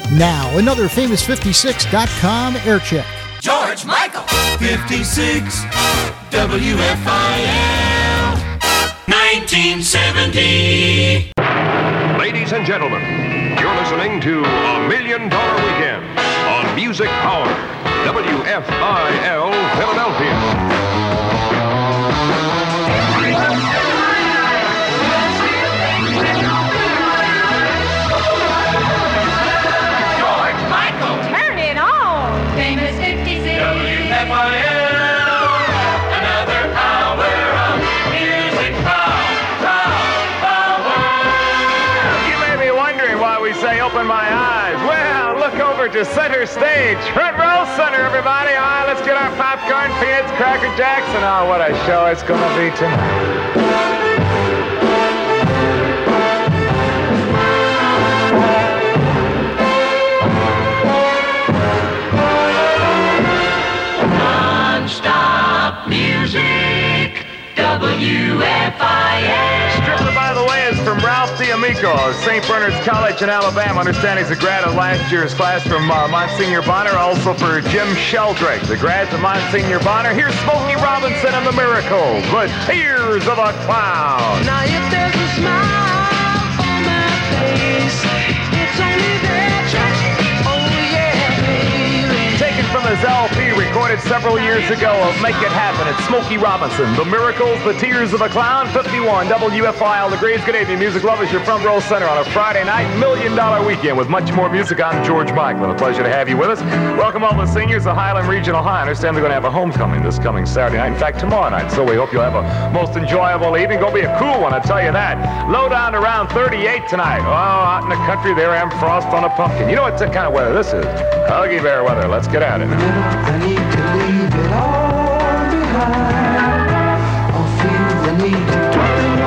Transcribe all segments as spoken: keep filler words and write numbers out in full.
Now, another famous fifty-six dot com air check. George Michael, fifty-six, W F I L, nineteen seventy. Ladies and gentlemen, you're listening to A Million Dollar Weekend on Music Power, W F I L Philadelphia. W F I L, another hour of music power, power. You may be wondering why we say open my eyes. Well, look over to center stage. Front row center, everybody. All right, let's get our popcorn, peanuts, Cracker Jacks, and oh, what a show it's going to be tonight. Non-stop music, W F I L. Stripper, by the way, is from Ralph D'Amico of Saint Bernard's College in Alabama. Understand he's a grad of last year's class from uh, Monsignor Bonner. Also for Jim Sheldrake, the grads of Monsignor Bonner. Here's Smokey Robinson and the Miracles, The Tears of a Clown. Now if there's a smile on my face, it's only that track. Oh yeah, baby. Taken from his L P recorded several years ago of Make It Happen. It's Smokey Robinson, The Miracles, The Tears of a Clown, fifty-one W F I L Degrees. Good evening, music lovers. Your front row center on a Friday night, million dollar weekend with much more music. I'm George Michael. A pleasure to have you with us. Welcome all the seniors of Highland Regional High. I understand they're going to have a homecoming this coming Saturday night. In fact, tomorrow night. So we hope you'll have a most enjoyable evening. Going to be a cool one, I tell you that. Low down to around thirty-eight tonight. Oh, out in the country there, I am frost on a pumpkin. You know what kind of weather this is? Huggy bear weather. Let's get at it. I need to leave it all behind. Or feel the need to turn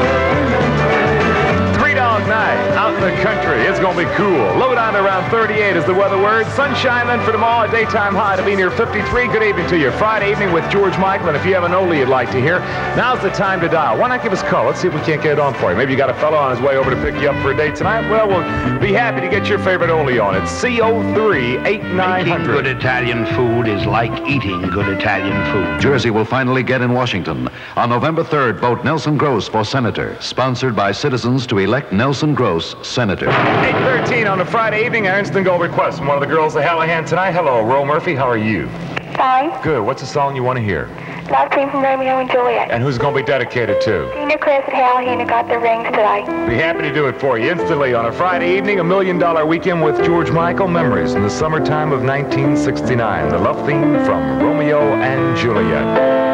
around. Three dog night out in the country. It's going to be cool. Low down to around thirty-eight is the weather word. Sunshine then for tomorrow. A daytime high to be near fifty-three. Good evening to you. Friday evening with George Michael. And if you have an oldie you'd like to hear, now's the time to dial. Why not give us a call? Let's see if we can't get it on for you. Maybe you got a fellow on his way over to pick you up for a date tonight. Well, we'll be happy to get your favorite oldie on. It's C O three eight nine Making hundred. good Italian food is like eating good Italian food. Jersey will finally get in Washington. On November third, vote Nelson Gross for senator. Sponsored by citizens to elect Nelson Gross senator. eight thirteen on a Friday evening. Our instant goal request from one of the girls at Hallahan tonight. Hello, Ro Murphy. How are you? Fine. Good. What's the song you want to hear? Love Team from Romeo and Juliet. And who's going to be dedicated to? Senior Chris at Hallahan who got their rings today. Be happy to do it for you instantly on a Friday evening, a million dollar weekend with George Michael. Memories in the summertime of nineteen sixty-nine. The love theme from Romeo and Juliet.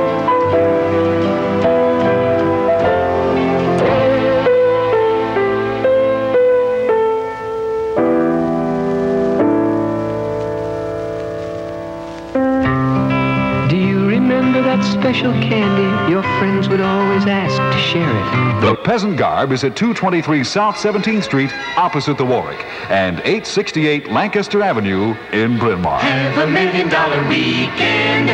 That special candy your friends would always ask to share it. The Peasant Garb is at two twenty-three South seventeenth Street, opposite the Warwick, and eight sixty-eight Lancaster Avenue in Bryn Mawr. Have a million dollar weekend,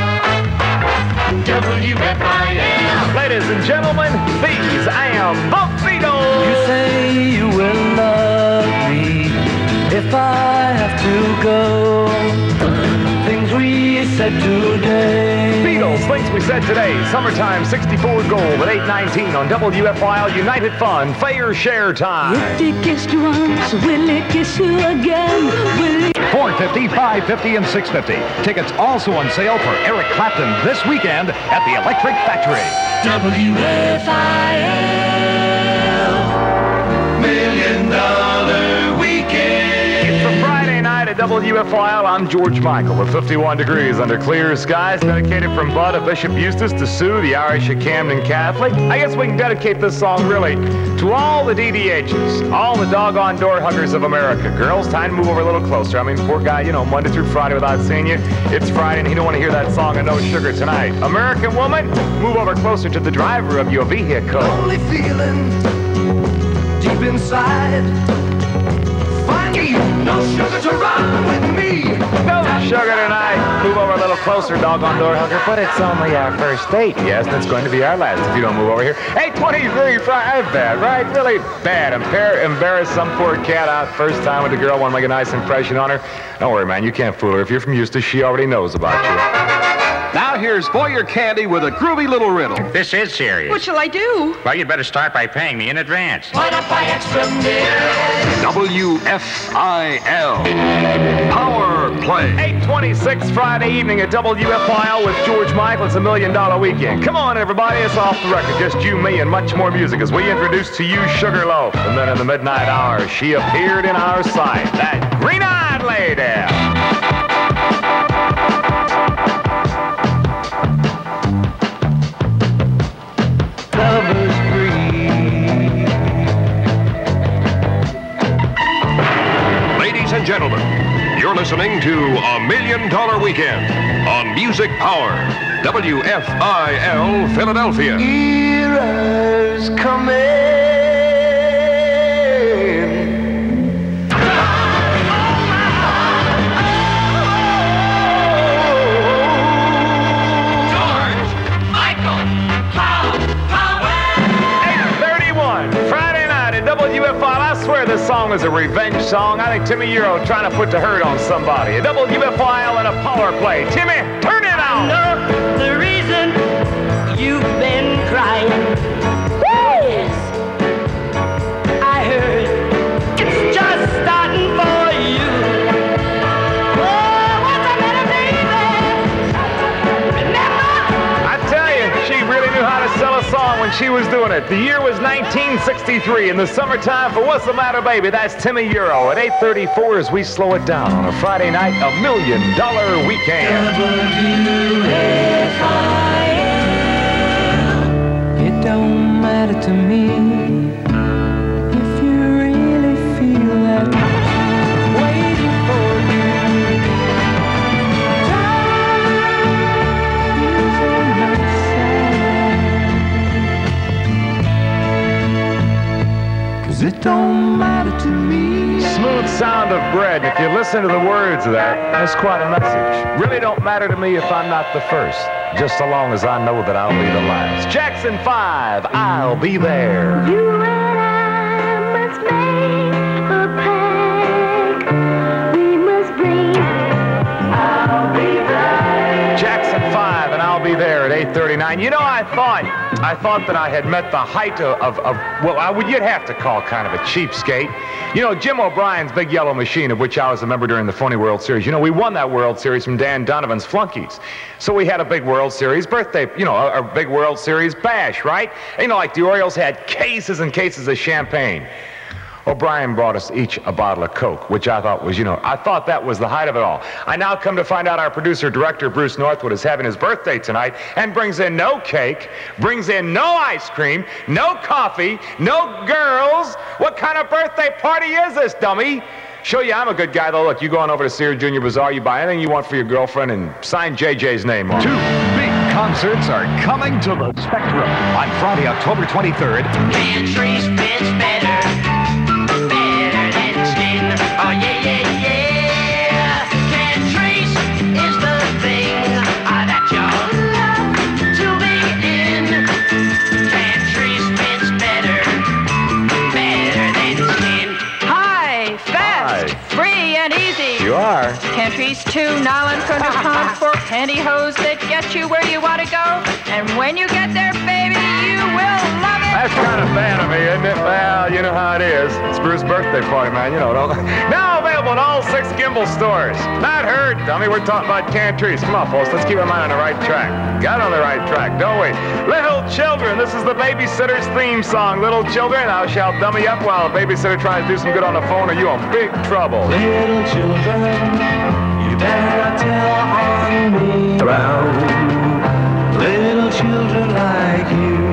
W F I L. Ladies and gentlemen, these I am the Beatles. You say you will love me if I have to go. Things we said today. Beatles, things we said today. Summertime sixty-four Gold at eight nineteen on W F I L United Fun. Fair share time. If he kissed you once, will he kiss you again? Will he... four fifty, five fifty, and six fifty. Tickets also on sale for Eric Clapton this weekend at the Electric Factory. W F I L, million dollar weekend. It's a Friday night at W F I L. I'm George Michael with fifty-one degrees under clear skies. Dedicated from Bud of Bishop Eustace to Sue, the Irish of Camden Catholic. I guess we can dedicate this song really to all the D D Hs, all the doggone door huggers of America. Girls, time to move over a little closer. I mean, poor guy, you know, Monday through Friday without seeing you. It's Friday and he don't want to hear that song of No Sugar tonight. American woman, move over closer to the driver of your vehicle. Only feeling deep inside. Find you no sugar to run with me. No sugar tonight. move over a little closer, doggone door hugger, but it's only our first date. Yes, and it's going to be our last if you don't move over here. eight twenty-three Friday. That's bad, right? Really bad. Embar- embarrass some poor cat out first time with a girl, want to make a nice impression on her. Don't worry, man. You can't fool her. If you're from Eustis, she already knows about you. Now here's For Your Candy with a groovy little riddle. This is serious. What shall I do? Well, you'd better start by paying me in advance. Why not buy extra milk? W F I L. Power Play. eight twenty-six Friday evening at W F I L with George Michael. It's a million dollar weekend. Come on, everybody. It's off the record. Just you, me, and much more music as we introduce to you Sugarloaf. And then in the midnight hour, she appeared in our sight. That green-eyed lady. Ladies and gentlemen, you're listening to A Million Dollar Weekend on Music Power, W F I L Philadelphia. Heroes coming. George, Michael, Paul, Powell. eight thirty-one Friday night at W F I L. I swear this song is a revenge song. I think Timmy Euro trying to put the hurt on somebody. At W F I L and a power play. Timmy, turn it on. know the reason you've been crying. Yes, I heard it's just starting for you. Oh, what's the matter, baby? Remember? I tell you, she really knew how to sell a song when she was doing it. The year was nineteen sixty-three. In the summertime for What's the Matter, Baby? That's Timmy Euro at eight thirty-four as we slow it down on a Friday night, a million dollar weekend. W F I L. It don't matter to me if you really feel that I'm waiting for you. Time is on my side. 'Cause it don't matter to me. Smooth sound of bread. If you listen to the words of that, that's quite a message. Really don't matter to me if I'm not the first, just so long as I know that I'll be the last. Jackson five, I'll be there. You and I must make a pact. We must bring. I'll be there. Jackson five, and I'll be there at eight thirty-nine. You know, I thought, I thought that I had met the height of, of, of well, I would, you'd have to call kind of a cheapskate. You know, Jim O'Brien's Big Yellow Machine, of which I was a member during the Phony World Series. You know, we won that World Series from Dan Donovan's Flunkies. So we had a big World Series birthday, you know, a, a big World Series bash, right? You know, like the Orioles had cases and cases of champagne. O'Brien brought us each a bottle of Coke, which I thought was, you know, I thought that was the height of it all. I now come to find out our producer-director, Bruce Northwood, is having his birthday tonight and brings in no cake, brings in no ice cream, no coffee, no girls. What kind of birthday party is this, dummy? Show you I'm a good guy, though. Look, you go on over to Sears Junior Bazaar, you buy anything you want for your girlfriend, and sign J J's name on it. Two big concerts are coming to the Spectrum on Friday, October twenty-third. Country's fits better, better than skin. Oh yeah, yeah, yeah. Country's is the thing uh, that you'll love to be in. Country's fits better, better than skin. Hi, fast, Hi. free, and easy. You are. Country's two nylon under pumps for pantyhose that get you where you want to go. And when you get there, baby, you will love it. That's kind of bad of me, isn't it? Well, you know how it is. It's Bruce's birthday party, man. You know, don't... Now available in all six Gimbal stores. Not heard, dummy. We're talking about canned trees. Come on, folks. Let's keep our mind on the right track. Got on the right track, don't we? Little Children. This is the babysitter's theme song. Little Children, thou shalt dummy up while the babysitter tries to do some good on the phone, or you in big trouble. Little children, you better not tell on me around. Little children like you.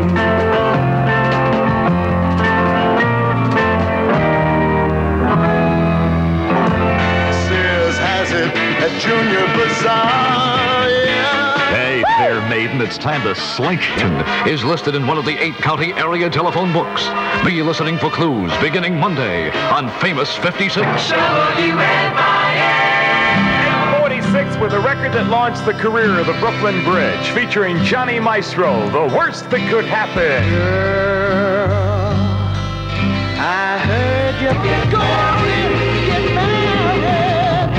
Sears has it at Junior Bazaar, yeah. Hey there, maiden, it's time to slink. Is listed in one of the eight county area telephone books. Be listening for clues beginning Monday on Famous fifty-six. W F I L. fifty-six with a record that launched the career of the Brooklyn Bridge, featuring Johnny Maestro, The Worst That Could Happen. Girl, I heard you get going, get married,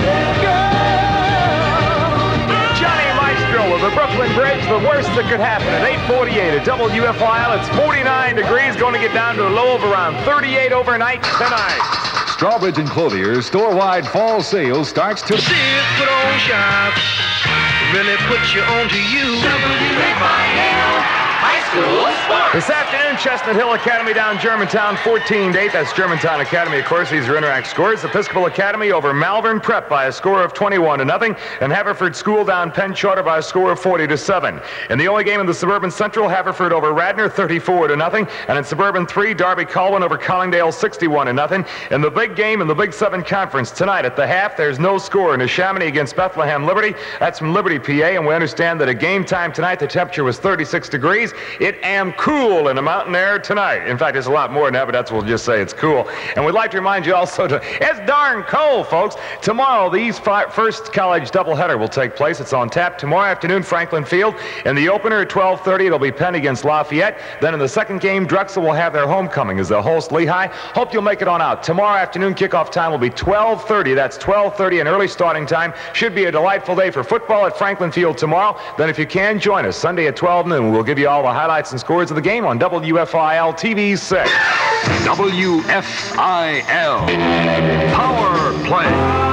girl. Johnny Maestro of the Brooklyn Bridge, The Worst That Could Happen at eight forty-eight at W F I L. It's forty-nine degrees, going to get down to a low of around thirty-eight overnight tonight. Strawbridge and Clothier store-wide fall sale starts to... See it put on shop, really put you on to you. W F I L High School Sports. This afternoon, Chestnut Hill Academy down Germantown, fourteen to eight. That's Germantown Academy, of course. These are Interact scores. Episcopal Academy over Malvern Prep by a score of twenty-one to nothing, and Haverford School down Penn Charter by a score of forty to seven. In the only game in the Suburban Central, Haverford over Radnor, thirty-four to nothing, and in Suburban three, Darby Colwyn over Collingdale, sixty-one to nothing. In the big game in the Big Seven Conference tonight at the half, there's no score in Neshaminy against Bethlehem Liberty. That's from Liberty, P A, and we understand that at game time tonight, the temperature was thirty-six degrees. It am cool in the mountain air tonight. In fact, it's a lot more than that, but that's what we'll just say it's cool. And we'd like to remind you also to, it's darn cold, folks. Tomorrow, the East First College doubleheader will take place. It's on tap tomorrow afternoon, Franklin Field. In the opener at twelve thirty, it'll be Penn against Lafayette. Then in the second game, Drexel will have their homecoming as they'll host Lehigh. Hope you'll make it on out. Tomorrow afternoon, kickoff time will be twelve thirty. That's twelve thirty, an early starting time. Should be a delightful day for football at Franklin Field tomorrow. Then if you can, join us Sunday at twelve noon. We'll give you all the highlights and scores of the game on W F I L T V six. W F I L Power Play.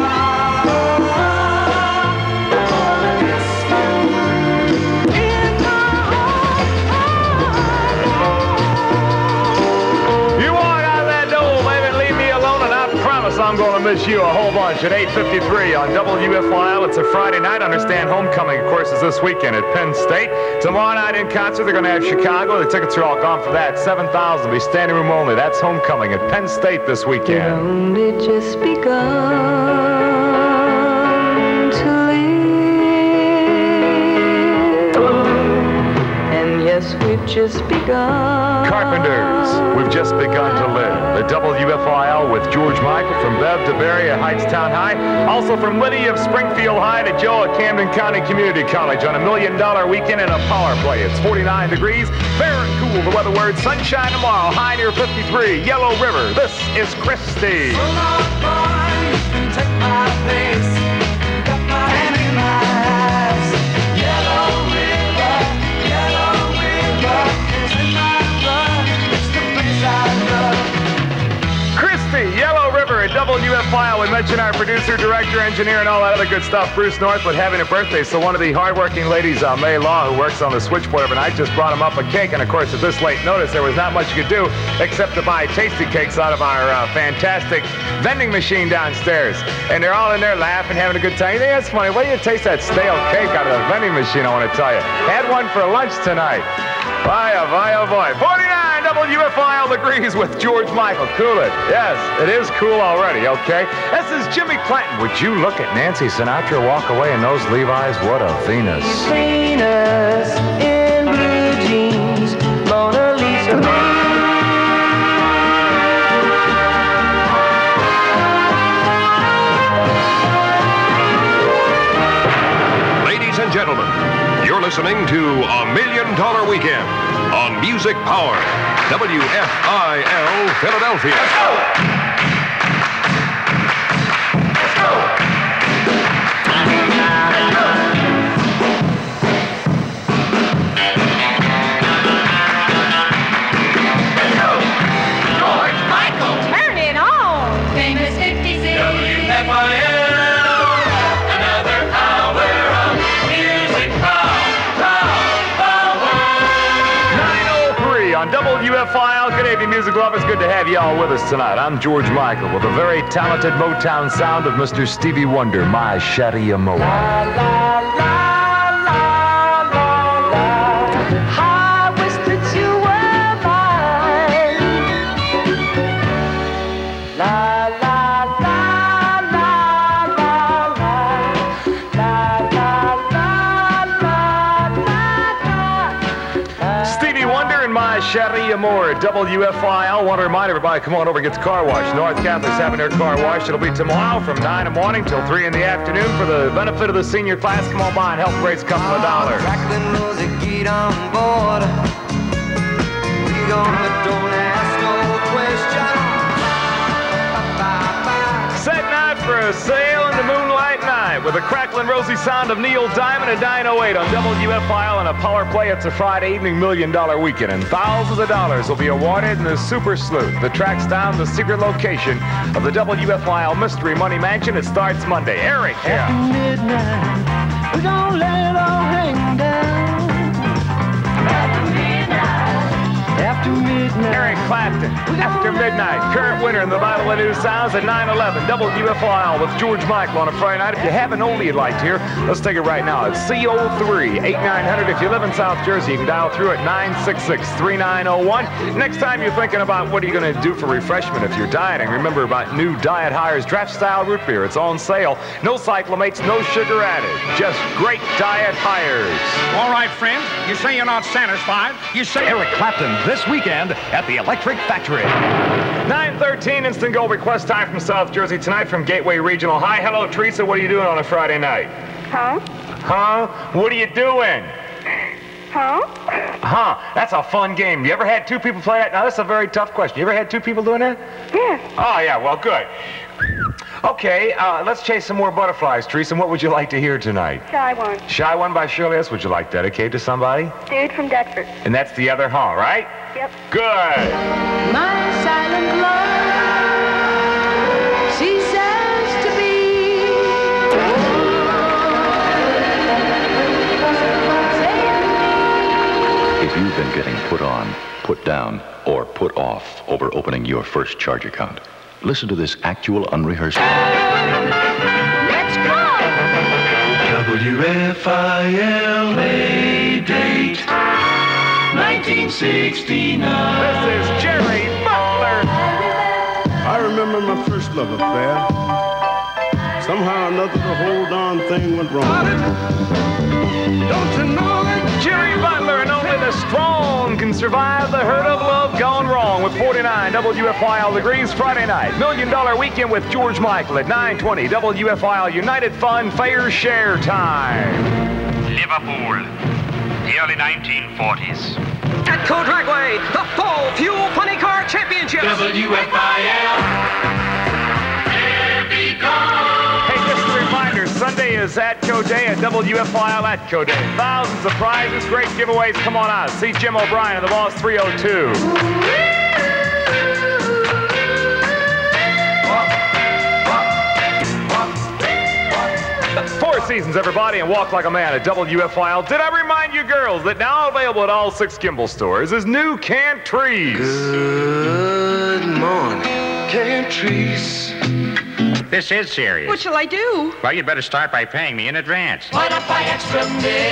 I'm going to miss you a whole bunch at eight fifty-three on W F I L. It's a Friday night. Understand homecoming, of course, is this weekend at Penn State. Tomorrow night in concert, they're going to have Chicago. The tickets are all gone for that. seven thousand will be standing room only. That's homecoming at Penn State this weekend. Only just begun to live. And yes, we've just begun. Carpenters, we've just begun to live. The W F I L with George Michael from Bev to Barry at Heightstown High. Also from Liddy of Springfield High to Joe at Camden County Community College on a million dollar weekend and a power play. It's forty-nine degrees, fair and cool. The weather word, sunshine tomorrow, high near fifty-three. Yellow River, this is Christy. So now, boy, you can take my place. Got my hand in my eyes. Yellow River, Yellow River is in my blood. It's the place I love. Christy, Yellow River at W F I L. We mentioned our producer, director, engineer, and all that other good stuff, Bruce Northwood, having a birthday. So one of the hardworking ladies, uh, May Law, who works on the switchboard every night, just brought him up a cake. And, of course, at this late notice, there was not much you could do except to buy tasty cakes out of our uh, fantastic vending machine downstairs. And they're all in there laughing, having a good time. You think that's funny? Why do you taste that stale cake out of the vending machine, I want to tell you? Had one for lunch tonight. Boy, oh boy, oh boy. forty-nine W F I L degrees with George Michael. Cool it. Yes, it is cool already, okay? This is Jimmy Clanton. Would you look at Nancy Sinatra walk away in those Levi's? What a Venus. Venus in blue jeans, Mona Lisa. Ladies and gentlemen, you're listening to A Million Dollar Weekend on Music Power, W F I L Philadelphia. Let's go! Let's go! George Michael, turn it on. Famous fifty-six. W F I L, another hour of music power, power. nine oh three on W F I L. Good evening, music lovers. Good to have you all with us tonight. I'm George Michael with the very talented Motown sound of Mister Stevie Wonder, My Shady Amour. La, la, la, la, la, la. I wish that you were mine. La, la, la, la, la, la. La, la, la, la, la, la. Stevie Wonder and My Cherie Amour at W F I L. Want to remind everybody, come on over and get the car wash. North Catholic's having their car wash. It'll be tomorrow from nine in the morning till three in the afternoon for the benefit of the senior class. Come on by and help raise a couple of dollars. Franklin Rosie, get on board. We gonna don't ask no question. Set night for a sail in the moonlight night with the crackling rosy sound of Neil Diamond at nine oh eight on W F I L and a power play. It's a Friday evening million dollar weekend, and thousands of dollars will be awarded in the Super Sleuth. The track's down the secret location of the W F I L Mystery Money Mansion. It starts Monday. Eric, yeah. After midnight, we gonna let it all hang down. After midnight. After midnight. Eric Clapton, After Midnight, current winner in the Battle of New Sounds at nine eleven W F I L with George Michael on a Friday night. If you have an oldie you'd like to hear, let's take it right now. It's C O three eight nine hundred. If you live in South Jersey, you can dial through at nine six six, three nine zero one. Next time you're thinking about what are you going to do for refreshment if you're dieting, remember about new Diet Hires draft style root beer. It's on sale. No cyclamates, no sugar added. Just great Diet Hires. All right, friends, you say you're not satisfied. You say Eric Clapton this weekend at the Electric Factory. nine thirteen instant goal request time from South Jersey tonight from Gateway Regional. Hi, hello, Teresa. What are you doing on a Friday night? Huh? Huh? What are you doing? Huh? Huh? That's a fun game. You ever had two people play that? Now, that's a very tough question. You ever had two people doing that? Yes. Oh, yeah. Well, good. Okay, uh, let's chase some more butterflies, Teresa. What would you like to hear tonight? Shy One. Shy One by Shirley S. Would you like dedicated to somebody? Dude from Deptford. And that's the other huh, right? Yep. Good. My silent love, she says to be. If you've been getting put on, put down, or put off over opening your first charge account, listen to this actual unrehearsed. Let's go! W F I L A date nineteen sixty-nine. This is Jerry Butler. I remember my first love affair. Somehow or another, the whole darn thing went wrong. Don't you know that Jerry Butler and only the strong can survive the hurt of love gone wrong with forty-nine W F I L degrees Friday night. Million dollar weekend with George Michael at nine twenty W F I L United Fund Fair Share Time. Liverpool, the early nineteen forties. Atco Dragway, the Fall Fuel Funny Car Championship. W F I L. Here we go. Hey, just a reminder, Sunday is Atco Day at W F I L Atco Day. Thousands of prizes, great giveaways. Come on out. See Jim O'Brien of the Boss three oh two. Four seasons, everybody, and walk like a man at W F I L. Did I remind you girls that now available at all six Kimball stores is new Cantrice? Good morning, Cantrice. This is serious. What shall I do? Well, you'd better start by paying me in advance. What if I extra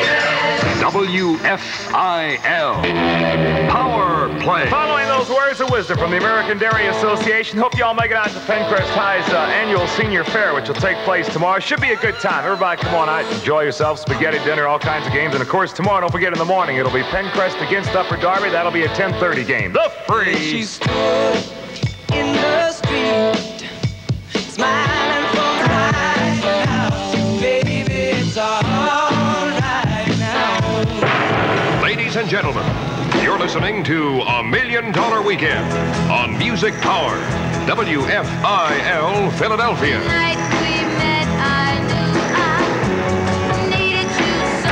W F I L Power Play. Following those words of wisdom from the American Dairy Association, hope you all make it out to Pencrest High's uh, annual senior fair, which will take place tomorrow. Should be a good time. Everybody come on out, enjoy yourself, spaghetti dinner, all kinds of games. And, of course, tomorrow, don't forget, in the morning, it'll be Pencrest against Upper Darby. That'll be a ten thirty game. The free. She stood in the street, smiling from her eyes now. Baby, it's all right now. Ladies and gentlemen, you're listening to A Million Dollar Weekend on Music Power, W F I L Philadelphia. Night we met, I knew I needed you so.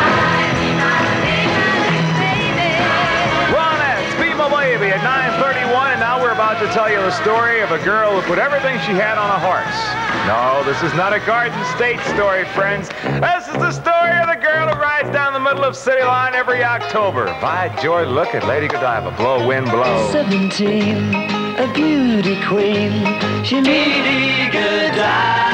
Ron S. Be My Baby at nine thirty-one, and now we're about to tell you the story of a girl who put everything she had on a horse. No, this is not a Garden State story, friends. This is the story of the girl who rides down the middle of City Line every October. By George, look at Lady Godiva, blow, wind, blow. Seventeen, a beauty queen. She Lady Godiva.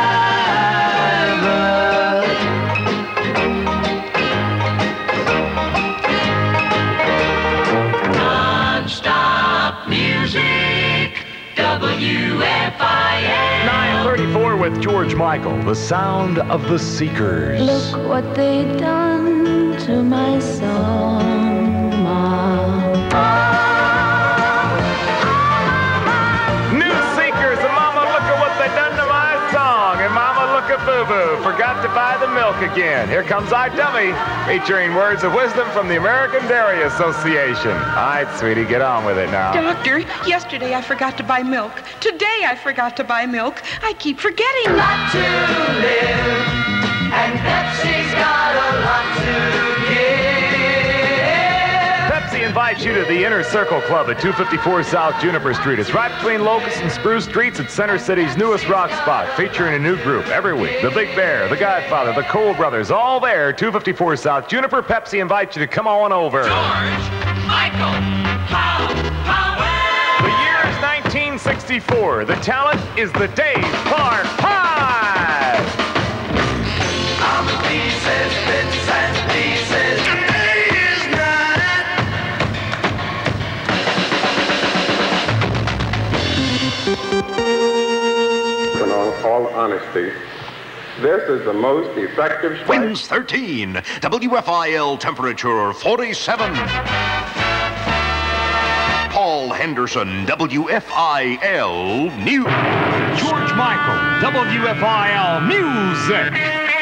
Non-stop music, W F I L. nine thirty-four with George Michael, the sound of the Seekers. Look what they done to my song, Mom. boo-boo, forgot to buy the milk again. Here comes our dummy, featuring words of wisdom from the American Dairy Association. All right, sweetie, get on with it now. Doctor, yesterday I forgot to buy milk. Today I forgot to buy milk. I keep forgetting. Not to live, and Pepsi's got a lot to give. Pepsi invites you to the Inner Circle Club at two fifty-four South Juniper Street. It's right between Locust and Spruce Streets at Center City's newest rock spot, featuring a new group every week. The Big Bear, The Godfather, The Cole Brothers, all there. two fifty-four South Juniper. Pepsi invites you to come on over. George Michael Pow Powell. The year is nineteen sixty-four. The talent is the Dave Clark Five. I'm the pieces, bits and pieces. In all, all honesty, this is the most effective... Winds thirteen, W F I L temperature forty-seven. Paul Henderson, W F I L News. George Michael, W F I L Music.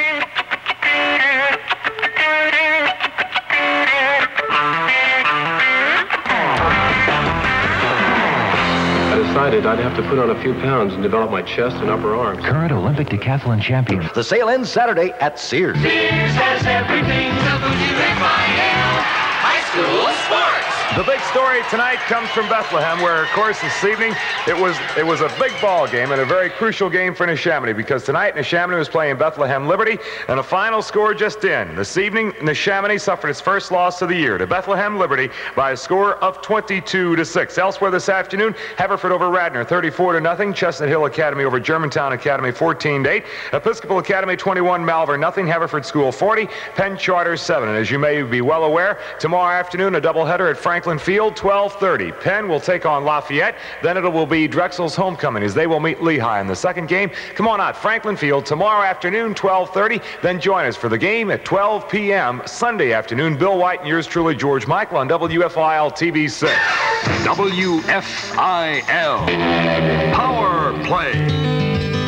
I decided I'd have to put on a few pounds and develop my chest and upper arms. Current Olympic decathlon champion. The sale ends Saturday at Sears. Sears has everything W F I L High School Sports. The big story tonight comes from Bethlehem, where, of course, this evening it was it was a big ball game and a very crucial game for Neshaminy, because tonight Neshaminy was playing Bethlehem Liberty, and a final score just in. This evening, Neshaminy suffered its first loss of the year to Bethlehem Liberty by a score of twenty-two to six. Elsewhere this afternoon, Haverford over Radnor, thirty-four to nothing. Chestnut Hill Academy over Germantown Academy, fourteen to eight. Episcopal Academy twenty-one, Malvern nothing. Haverford School forty, Penn Charter seven. And as you may be well aware, tomorrow afternoon a doubleheader at Franklin Field, twelve thirty. Penn will take on Lafayette. Then it will be Drexel's homecoming as they will meet Lehigh in the second game. Come on out, Franklin Field, tomorrow afternoon, twelve thirty. Then join us for the game at twelve p.m. Sunday afternoon. Bill White and yours truly, George Michael, on W F I L T V six. W F I L Power Play.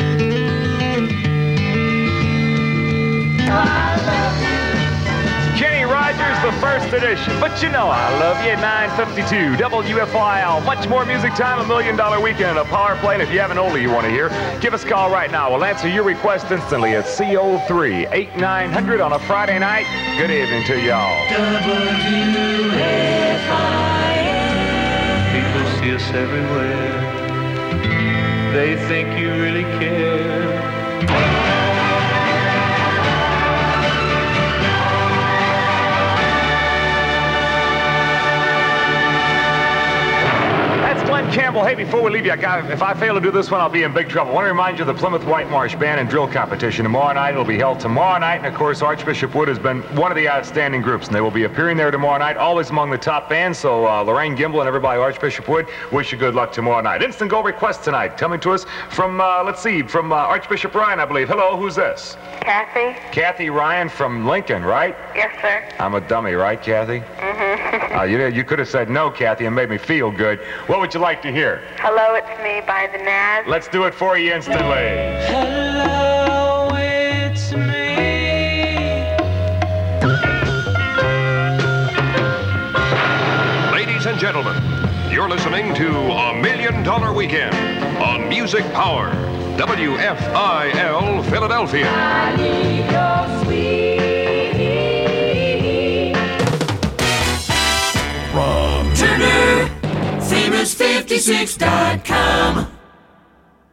Kenny Rogers, the first edition. But you know I love you. nine fifty-two W F I L. Much more music time, a million dollar weekend, a power play. And if you have an oldie you want to hear, give us a call right now. We'll answer your request instantly at C O three eight nine hundred on a Friday night. Good evening to y'all. W F I L. People see us everywhere. They think you really care. Glenn Campbell. Hey, before we leave you, I got, if I fail to do this one, I'll be in big trouble. I want to remind you of the Plymouth White Marsh Band and Drill Competition tomorrow night. It'll be held tomorrow night, and of course, Archbishop Wood has been one of the outstanding groups, and they will be appearing there tomorrow night, always among the top bands. So uh, Lorraine Gimble and everybody at Archbishop Wood, wish you good luck tomorrow night. Instant Go request tonight, coming to us from, uh, let's see, from uh, Archbishop Ryan, I believe. Hello, who's this? Kathy? Kathy Ryan from Lincoln, right? Yes, sir. I'm a dummy, right, Kathy? Mm-hmm. uh, you, you could have said no, Kathy, and made me feel good. What would you like to hear? Hello, It's Me by the Nazz. Let's do it for you instantly. Hello, it's me. Ladies and gentlemen, you're listening to A Million Dollar Weekend on Music Power, W F I L Philadelphia. I need your sweet. From Turner Famous fifty-six dot com.